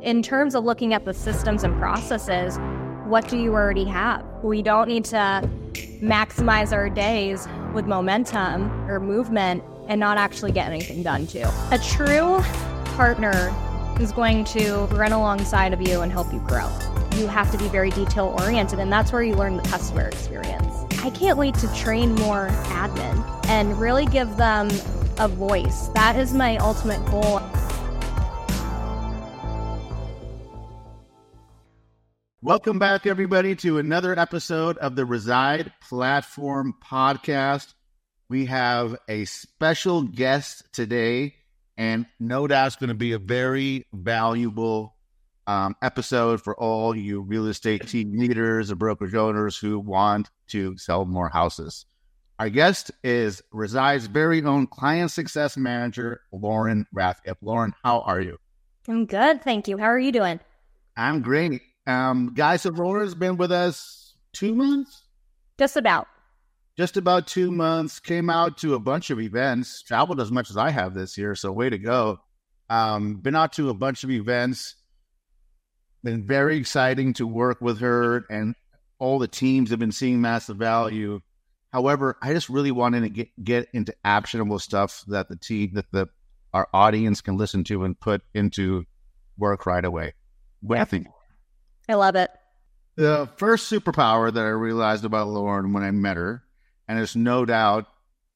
in terms of looking at the systems and processes, what do you already have? We don't need to maximize our days with momentum or movement and not actually get anything done too. A true partner is going to run alongside of you and help you grow. You have to be very detail oriented, and that's where you learn the customer experience. I can't wait to train more admin and really give them a voice. That is my ultimate goal. Welcome back, everybody, to another episode of the Reside Platform Podcast. We have a special guest today, and no doubt it's going to be a very valuable episode for all you real estate team leaders or brokerage owners who want to sell more houses. Our guest is Reside's very own client success manager, Lauren Rathgeb. Lauren, how are you? I'm good, thank you. How are you doing? I'm great. Guys, so Lauren's been with us 2 months? Just about 2 months. Came out to a bunch of events, traveled as much as I have this year, so way to go. Been out to a bunch of events. Been very exciting to work with her, and all the teams have been seeing massive value. However, I just really wanted to get into actionable stuff that our audience can listen to and put into work right away. What do you think? I love it. The first superpower that I realized about Lauren when I met her, and there's no doubt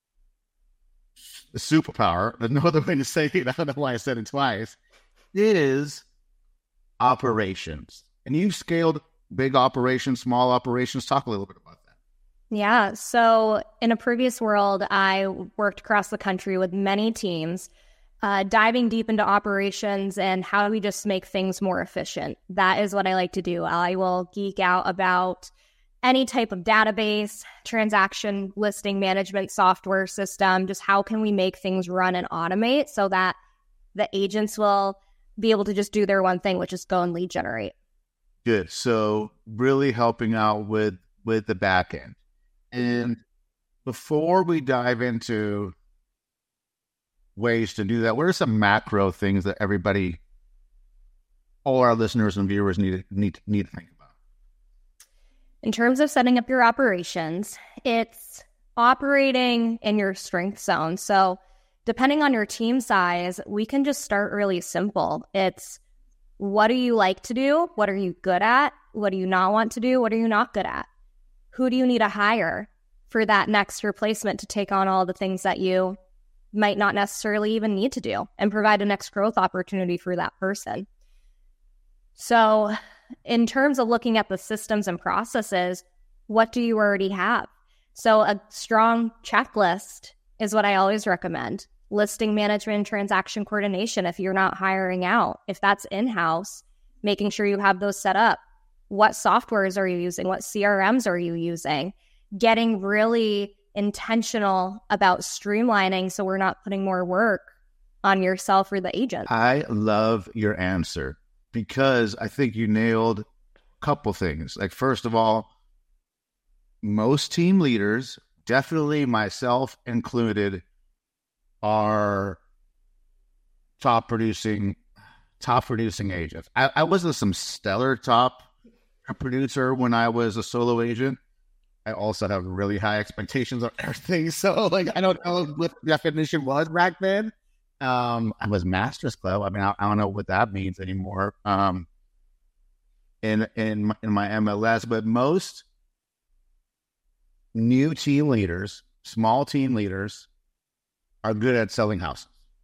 a superpower, there's no other way to say it, I don't know why I said it twice, is operations. And you've scaled big operations, small operations. Talk a little bit about that. Yeah. So in a previous world, I worked across the country with many teams, diving deep into operations and how do we just make things more efficient. That is what I like to do. I will geek out about any type of database, transaction listing management software system, just how can we make things run and automate so that the agents will be able to just do their one thing, which is go and lead generate. Good. So really helping out with the back end. And before we dive into ways to do that, what are some macro things that all our listeners and viewers need to think about? In terms of setting up your operations, it's operating in your strength zone. So depending on your team size, we can just start really simple. It's what do you like to do? What are you good at? What do you not want to do? What are you not good at? Who do you need to hire for that next replacement to take on all the things that you might not necessarily even need to do and provide a next growth opportunity for that person? So in terms of looking at the systems and processes, what do you already have? So a strong checklist is what I always recommend. Listing management and transaction coordination if you're not hiring out. If that's in-house, making sure you have those set up. What softwares are you using? What CRMs are you using? Getting really intentional about streamlining so we're not putting more work on yourself or the agent. I love your answer because I think you nailed a couple things. Like, first of all, most team leaders, definitely myself included, are top producing agents. I wasn't some stellar top producer when I was a solo agent. I also have really high expectations on everything. So I don't know what the definition was back then. I was Master's Club. I mean, I don't know what that means anymore. In my MLS, but most new team leaders, small team leaders, are good at selling houses.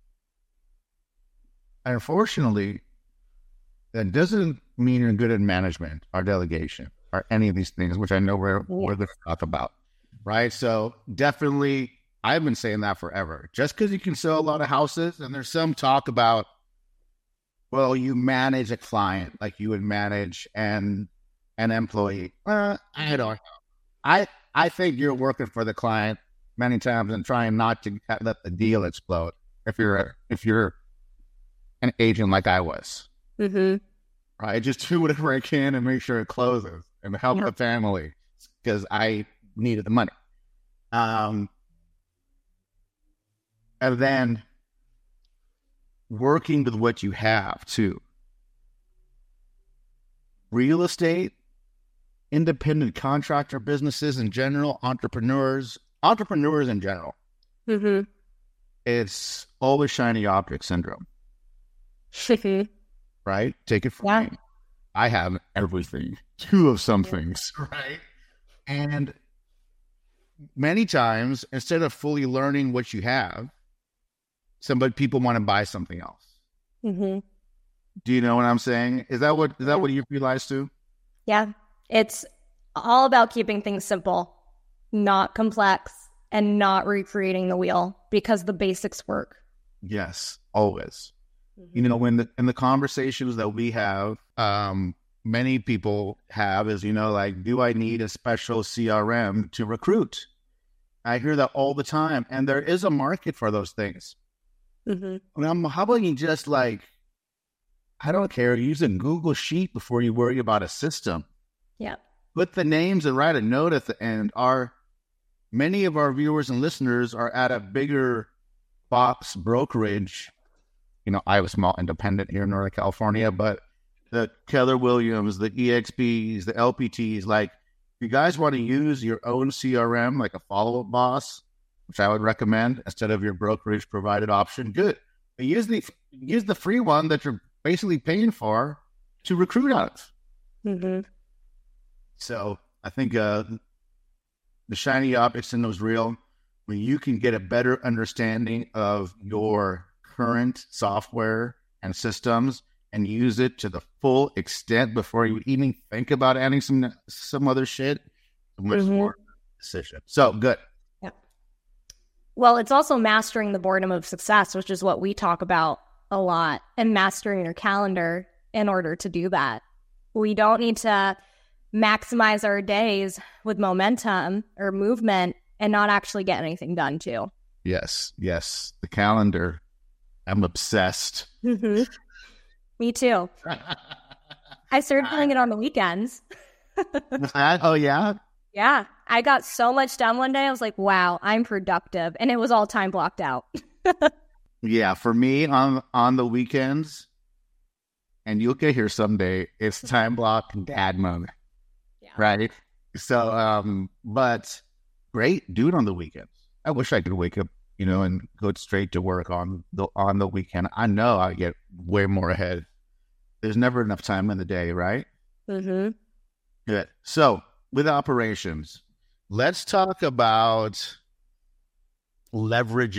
Unfortunately, that doesn't mean you're good at management or delegation or any of these things, which I know we're going to talk about, right? So definitely, I've been saying that forever. Just because you can sell a lot of houses, and there's some talk about, well, you manage a client like you would manage an employee. I don't know. I think you're working for the client many times and trying not to let the deal explode if you're an agent like I was. Mm-hmm. Right? Just do whatever I can and make sure it closes and help the family because I needed the money. And then working with what you have too. real estate, independent contractor businesses in general, entrepreneurs in general. Mm-hmm. It's always shiny object syndrome, right? Take it from Yeah. me. I have everything, two of some things, right? And many times, instead of fully learning what you have, people want to buy something else. Mm-hmm. Do you know what I'm saying? Is that what you've realized too? Yeah. It's all about keeping things simple, not complex, and not recreating the wheel because the basics work. Yes, always. Mm-hmm. You know, in the conversations that we have, many people have is, like, do I need a special CRM to recruit? I hear that all the time. And there is a market for those things. Mm-hmm. How about you just I don't care, use a Google Sheet before you worry about a system. Yeah. Put the names and write a note at the end. Many of our viewers and listeners are at a bigger box brokerage. I have a small independent here in Northern California, but the Keller Williams, the EXPs, the LPTs, if you guys want to use your own CRM, like a follow-up boss, which I would recommend instead of your brokerage provided option, good. But use the free one that you're basically paying for to recruit out of. Mm-hmm. So I think the shiny object syndrome is real. When you can get a better understanding of your current software and systems and use it to the full extent before you even think about adding some other shit, much more decision. So good. Yeah. Well, it's also mastering the boredom of success, which is what we talk about a lot, and mastering your calendar in order to do that. We don't need to maximize our days with momentum or movement and not actually get anything done too. Yes. The calendar. I'm obsessed. Mm-hmm. Me too. I started doing it on the weekends. Oh, yeah? Yeah. I got so much done one day. I was like, wow, I'm productive. And it was all time blocked out. Yeah, for me on the weekends, and you'll get here someday, it's time block dad mode. Yeah. Right? So, but great, do it on the weekends. I wish I could wake up, and go straight to work on the weekend. I know I get way more ahead. There's never enough time in the day, right? Mm-hmm. Good. So, with operations, let's talk about leverage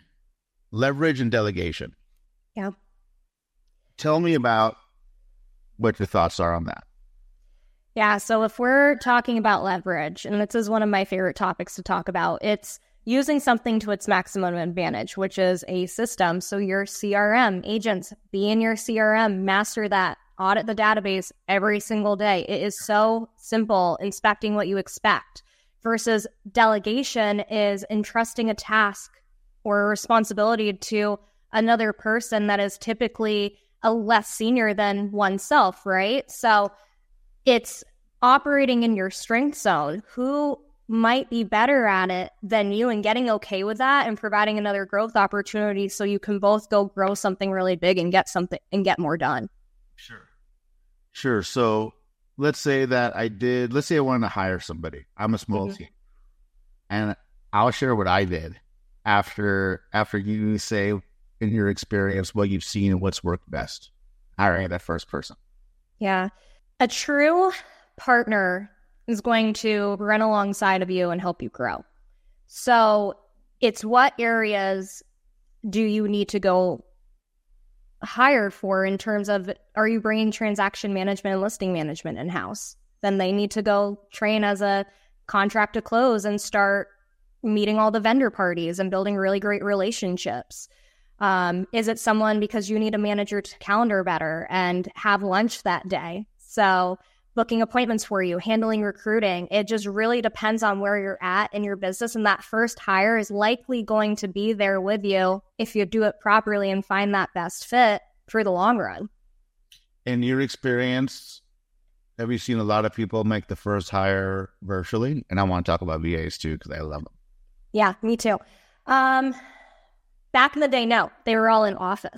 and delegation. Yeah. Tell me about what your thoughts are on that. Yeah. So if we're talking about leverage, and this is one of my favorite topics to talk about, it's using something to its maximum advantage, which is a system. So your CRM agents, be in your CRM, master that, audit the database every single day. It is so simple, inspecting what you expect, versus delegation is entrusting a task or a responsibility to another person that is typically a less senior than oneself, right? So it's operating in your strength zone. Who might be better at it than you, and getting okay with that and providing another growth opportunity so you can both go grow something really big and get more done. Sure. So let's say I wanted to hire somebody. I'm a small team, and I'll share what I did after you say in your experience what you've seen and what's worked best hiring that first person. Yeah. A true partner is going to run alongside of you and help you grow. So it's what areas do you need to go hire for in terms of, are you bringing transaction management and listing management in-house? Then they need to go train as a contract to close and start meeting all the vendor parties and building really great relationships. Is it someone because you need to manage your calendar better and have lunch that day? So booking appointments for you, handling recruiting. It just really depends on where you're at in your business. And that first hire is likely going to be there with you if you do it properly and find that best fit for the long run. In your experience, have you seen a lot of people make the first hire virtually? And I want to talk about VAs too, because I love them. Yeah, me too. Back in the day, no, they were all in office.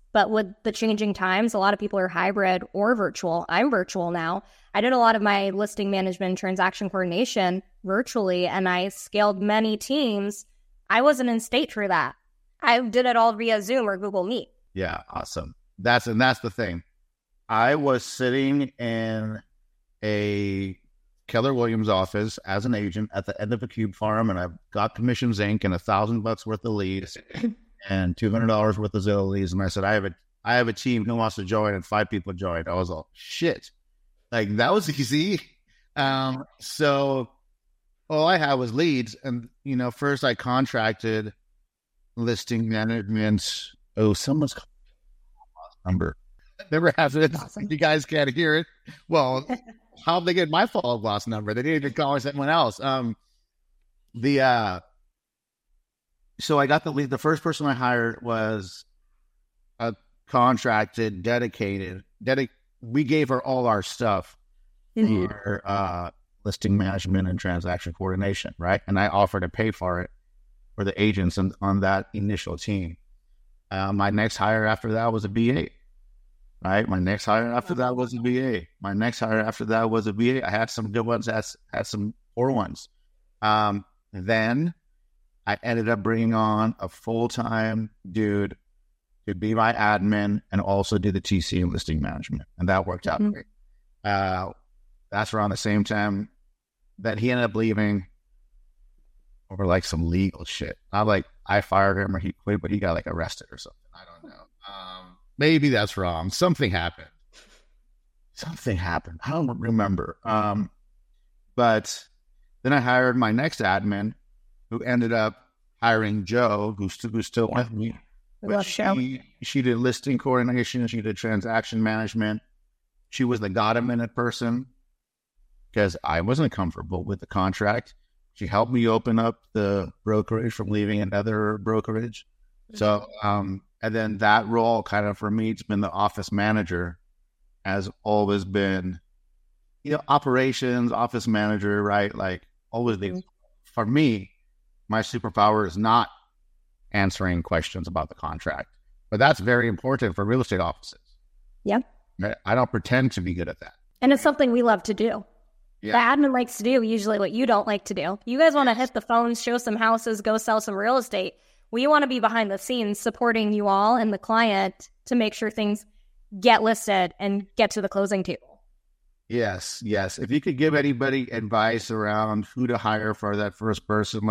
But with the changing times, a lot of people are hybrid or virtual. I'm virtual now. I did a lot of my listing management and transaction coordination virtually, and I scaled many teams. I wasn't in state for that. I did it all via Zoom or Google Meet. Yeah, awesome. That's the thing. I was sitting in a Keller Williams office as an agent at the end of a cube farm, and I got commissions Inc. and $1,000 worth of leads and $200 worth of Zillow leads. And I said, I have a team who wants to join, and 5 people joined. I was like, shit, like that was easy. So all I had was leads, and first I contracted listing management. Oh, someone's number. Never has it. Awesome. You guys can't hear it. Well, how'd they get my follow-up loss number? They didn't even call someone else. So I got the lead. The first person I hired was a contracted, dedicated. We gave her all our stuff for listing management and transaction coordination, right? And I offered to pay for it for the agents on that initial team. My next hire after that was a BA. Right. My next hire after that was a BA. My next hire after that was a BA. I had some good ones, had some poor ones. Then I ended up bringing on a full-time dude to be my admin and also do the TC and listing management. And that worked out great. That's around the same time that he ended up leaving over like some legal shit. Not like I fired him or he quit, but he got like arrested or something. I don't know. Maybe that's wrong. Something happened. I don't remember. But then I hired my next admin, who ended up hiring Joe, who's still with me. She did listing coordination. She did transaction management. She was the got-a-minute person because I wasn't comfortable with the contract. She helped me open up the brokerage from leaving another brokerage. So, and then that role kind of for me, it's been the office manager, has always been, operations, office manager, right? Like always for me, my superpower is not answering questions about the contract, but that's very important for real estate offices. Yep. I don't pretend to be good at that. And it's something we love to do. Yeah. The admin likes to do usually what you don't like to do. You guys want to hit the phones, show some houses, go sell some real estate. We want to be behind the scenes supporting you all and the client to make sure things get listed and get to the closing table. Yes. If you could give anybody advice around who to hire for that first person,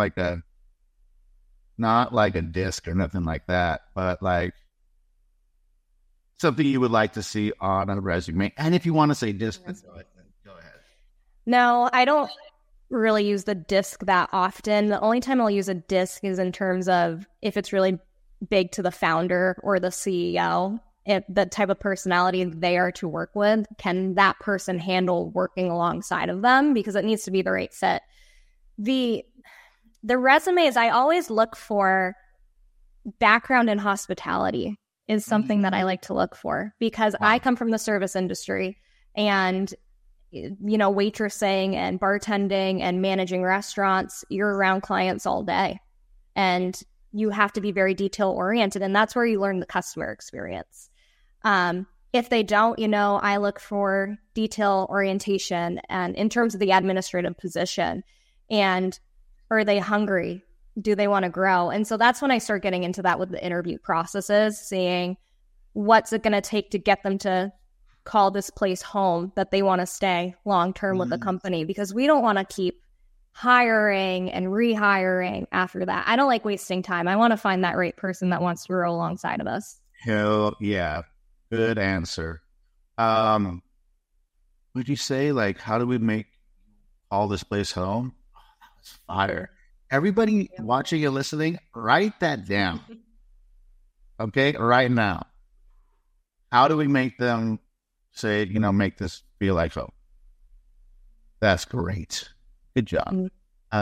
not like a disc or nothing like that, but like something you would like to see on a resume. And if you want to say disc, go ahead. No, I don't really use the disc that often. The only time I'll use a disc is in terms of if it's really big to the founder or the CEO, if the type of personality they are to work with, can that person handle working alongside of them? Because it needs to be the right fit. The resumes, I always look for background in hospitality is something that I like to look for because I come from the service industry and waitressing and bartending and managing restaurants, you're around clients all day and you have to be very detail oriented. And that's where you learn the customer experience. If they don't, I look for detail orientation and in terms of the administrative position and are they hungry? Do they want to grow? And so that's when I start getting into that with the interview processes, seeing what's it going to take to get them to call this place home, that they want to stay long-term with the company, because we don't want to keep hiring and rehiring after that. I don't like wasting time. I want to find that right person that wants to grow alongside of us. Hell yeah. Good answer. Would you say, how do we make all this place home? Oh, that was fire. Everybody watching and listening, write that down. Okay, right now. How do we make them say, make this feel like home? That's great. Good job.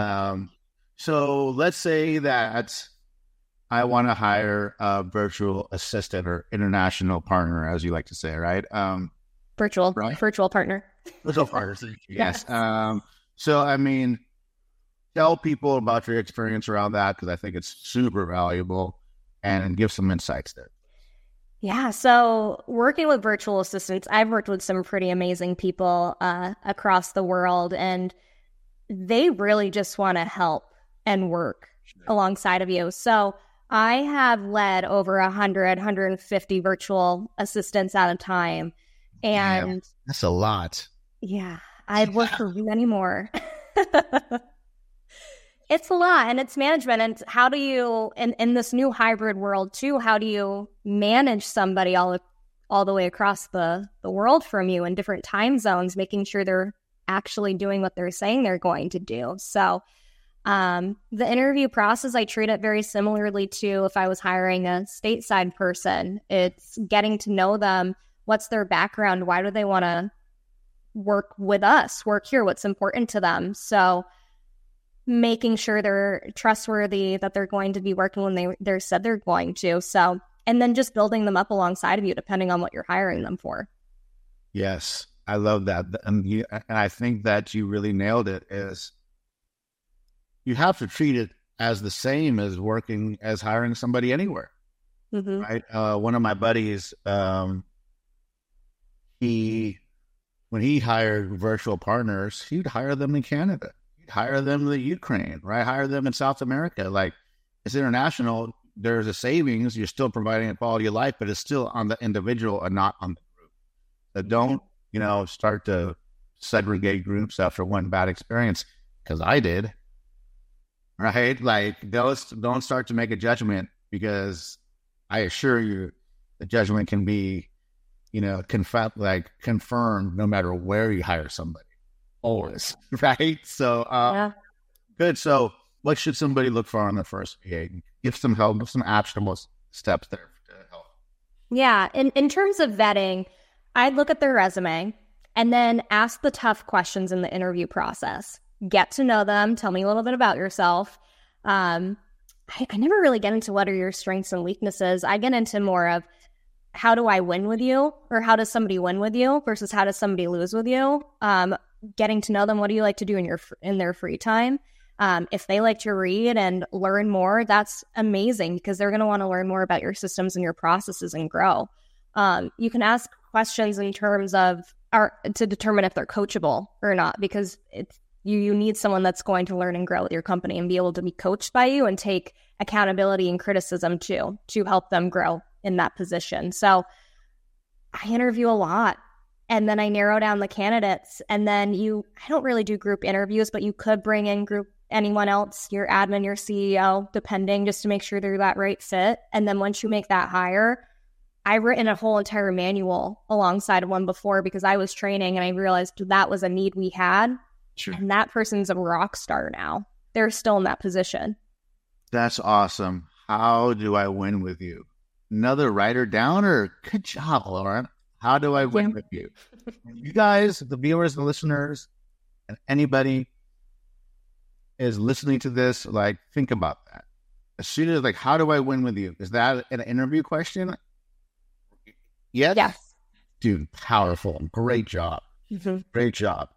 So let's say that I want to hire a virtual assistant or international partner, as you like to say, right? Virtual partner. Virtual partner. Yes. So, tell people about your experience around that because I think it's super valuable and give some insights there. Yeah, so working with virtual assistants, I've worked with some pretty amazing people across the world, and they really just want to help and work alongside of you. So I have led over 150 virtual assistants at a time. And that's a lot. Yeah, I've worked for many more. It's a lot, and it's management. And how do you, in this new hybrid world too, how do you manage somebody all the way across the world from you in different time zones, making sure they're actually doing what they're saying they're going to do? So the interview process, I treat it very similarly to if I was hiring a stateside person. It's getting to know them. What's their background? Why do they want to work with us, work here? What's important to them? So making sure they're trustworthy, that they're going to be working when they're said they're going to. So, and then just building them up alongside of you, depending on what you're hiring them for. Yes, I love that. And I think that you really nailed it, is you have to treat it as the same as hiring somebody anywhere. Mm-hmm. Right? One of my buddies, when he hired virtual partners, he'd hire them in Canada. Hire them in the Ukraine, right? Hire them in South America. Like, it's international. There's a savings. You're still providing a quality of life, but it's still on the individual and not on the group. So don't, start to segregate groups after one bad experience, because I did, right? Like, don't start to make a judgment, because I assure you the judgment can be, confirmed no matter where you hire somebody. Always, right? So, Good. So, what should somebody look for on their first VA? Give some help, give some actionable steps there to help. Yeah. In terms of vetting, I'd look at their resume and then ask the tough questions in the interview process. Get to know them. Tell me a little bit about yourself. I never really get into what are your strengths and weaknesses. I get into more of, how do I win with you? Or how does somebody win with you versus how does somebody lose with you? Getting to know them. What do you like to do in their free time? If they like to read and learn more, that's amazing, because they're going to want to learn more about your systems and your processes and grow. You can ask questions in terms of to determine if they're coachable or not, because you need someone that's going to learn and grow with your company and be able to be coached by you and take accountability and criticism too, to help them grow in that position. So I interview a lot. And then I narrow down the candidates, and then I don't really do group interviews, but you could bring in anyone else, your admin, your CEO, depending, just to make sure they're that right fit. And then once you make that hire, I've written a whole entire manual alongside of one before, because I was training and I realized that was a need we had. Sure. And that person's a rock star now. They're still in that position. That's awesome. How do I win with you? Another writer downer. Good job, Lauren. How do I win with you? You guys, the viewers, the listeners, and anybody is listening to this, like, think about that. As soon as, how do I win with you? Is that an interview question? Yes. Yes. Dude, powerful. Great job. Mm-hmm. Great job.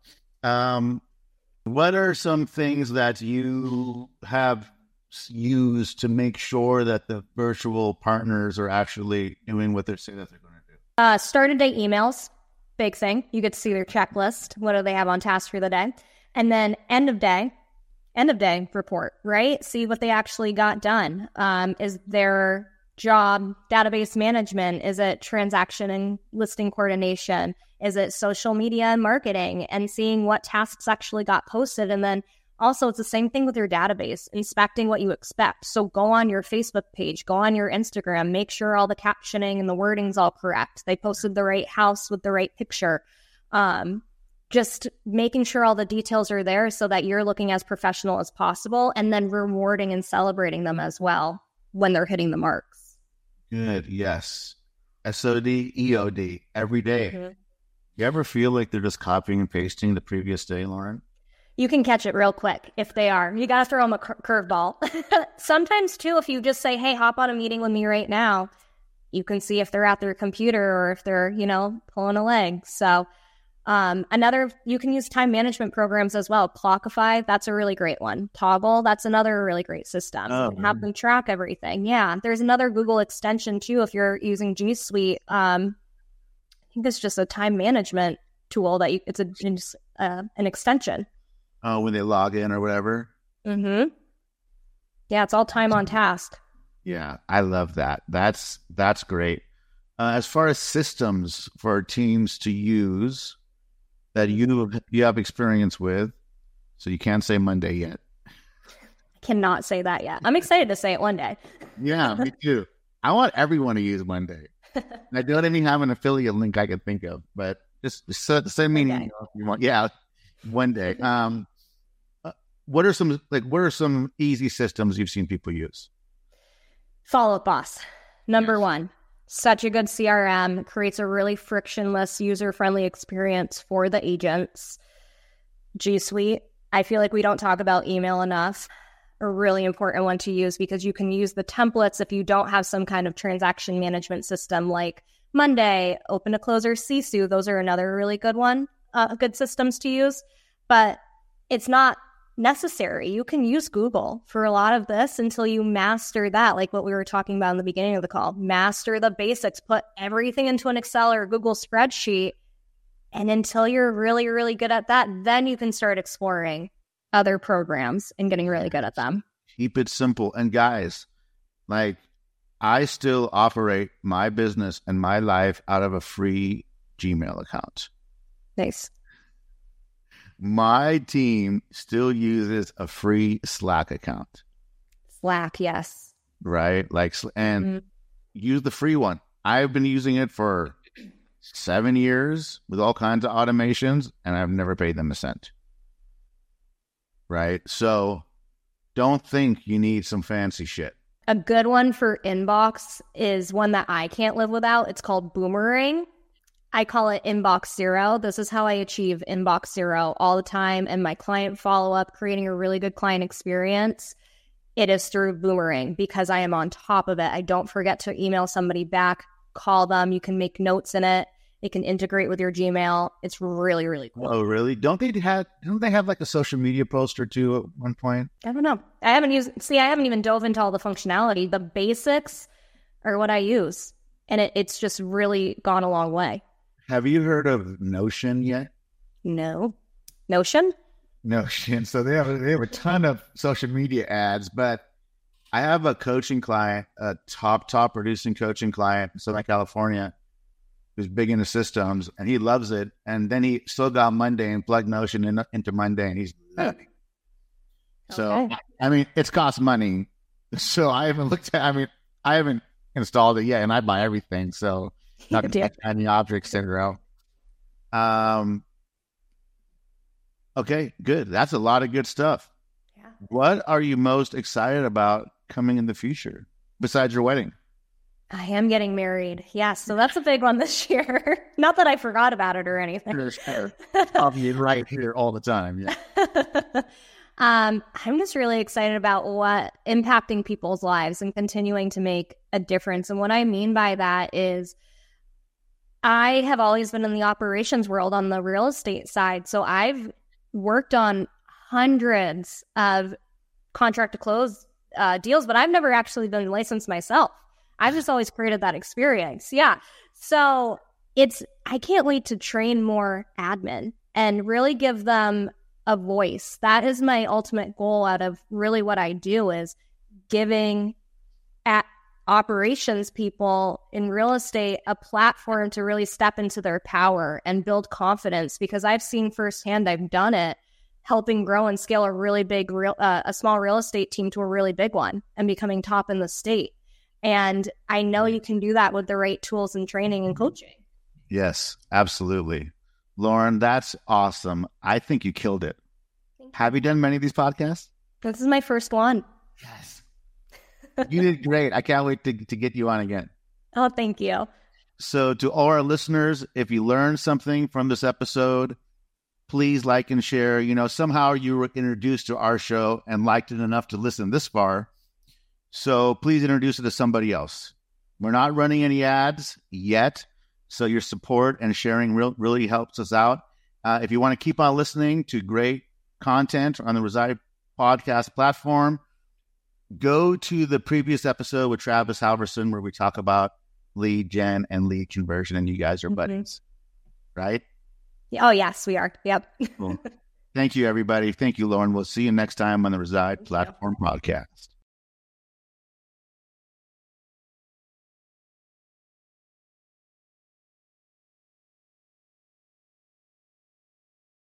What are some things that you have used to make sure that the virtual partners are actually doing what they're saying that they're going to do? Start of day emails, big thing. You get to see their checklist. What do they have on task for the day? And then end of day report, right? See what they actually got done. Is their job database management? Is it transaction and listing coordination? Is it social media and marketing? And seeing what tasks actually got posted. And then also, it's the same thing with your database, inspecting what you expect. So go on your Facebook page, go on your Instagram, make sure all the captioning and the wording's all correct. They posted the right house with the right picture. Just making sure all the details are there so that you're looking as professional as possible, and then rewarding and celebrating them as well when they're hitting the marks. Good. Yes. SOD, EOD, every day. Mm-hmm. You ever feel like they're just copying and pasting the previous day, Lauren? You can catch it real quick if they are. You got to throw them a curveball. Sometimes, too, if you just say, hey, hop on a meeting with me right now, you can see if they're at their computer or if they're, pulling a leg. So You can use time management programs as well. Clockify, that's a really great one. Toggle, that's another really great system. You can have them track everything. Yeah, there's another Google extension too if you're using G Suite. I think it's just a time management tool that it's an extension. Oh, when they log in or whatever. Mm-hmm. Yeah, it's all time on task. Yeah, I love that. That's great. As far as systems for teams to use that you have experience with, so you can't say Monday yet. I cannot say that yet. I'm excited to say it one day. Yeah, me too. I want everyone to use Monday. I don't even have an affiliate link I can think of, but just send me an email if you want. Yeah, one day. What are some easy systems you've seen people use? Follow Up Boss, number one. Such a good CRM, creates a really frictionless, user-friendly experience for the agents. G Suite, I feel like we don't talk about email enough. A really important one to use because you can use the templates if you don't have some kind of transaction management system like Monday, Open to Close, or Sisu. Those are another really good one, good systems to use. But it's not necessary. You can use Google for a lot of this until you master that, like what we were talking about in the beginning of the call. Master the basics, put everything into an Excel or Google spreadsheet, and until you're really, really good at that, then you can start exploring other programs and getting really good at them. Keep it simple. And guys, like, I still operate my business and my life out of a free Gmail account. Nice. My team still uses a free Slack account. Slack, yes. Right? Use the free one. I've been using it for 7 years with all kinds of automations, and I've never paid them a cent. Right? So don't think you need some fancy shit. A good one for inbox is one that I can't live without. It's called Boomerang. I call it Inbox Zero. This is how I achieve Inbox Zero all the time. And my client follow-up, creating a really good client experience, it is through Boomerang because I am on top of it. I don't forget to email somebody back, call them. You can make notes in it. It can integrate with your Gmail. It's really, really cool. Oh, really? Don't they have like a social media post or two at one point? I don't know. I haven't even dove into all the functionality. The basics are what I use. And it's just really gone a long way. Have you heard of Notion yet? No. Notion? Notion. So they have a ton of social media ads, but I have a coaching client, a top producing coaching client in Southern California, who's big into systems, and he loves it. And then he still got Monday and plugged Notion into Monday, and he's loving it. So, I mean, it's cost money. So I haven't installed it yet, and I buy everything. So not going to touch any objects that are out. Okay, good. That's a lot of good stuff. Yeah. What are you most excited about coming in the future besides your wedding? I am getting married. Yeah, so that's a big one this year. Not that I forgot about it or anything. Sure. I'll be right here all the time. Yeah. I'm just really excited about what impacting people's lives and continuing to make a difference. And what I mean by that is I have always been in the operations world on the real estate side. So I've worked on hundreds of contract to close deals, but I've never actually been licensed myself. I've just always created that experience. Yeah. So I can't wait to train more admin and really give them a voice. That is my ultimate goal out of really what I do, is giving operations people in real estate a platform to really step into their power and build confidence, because I've seen firsthand, I've done it, helping grow and scale a really big, a small real estate team to a really big one and becoming top in the state. And I know you can do that with the right tools and training and coaching. Yes, absolutely. Lauren, that's awesome. I think you killed it. Have you done many of these podcasts? This is my first one. Yes. You did great. I can't wait to get you on again. Oh, thank you. So to all our listeners, if you learned something from this episode, please like and share. You know, somehow you were introduced to our show and liked it enough to listen this far. So please introduce it to somebody else. We're not running any ads yet, so your support and sharing really helps us out. If you want to keep on listening to great content on the Reside podcast platform, go to the previous episode with Travis Halverson where we talk about lead gen and lead conversion, and you guys are buddies, right? Oh, yes, we are. Yep. Cool. Thank you, everybody. Thank you, Lauren. We'll see you next time on the Reside Platform Podcast.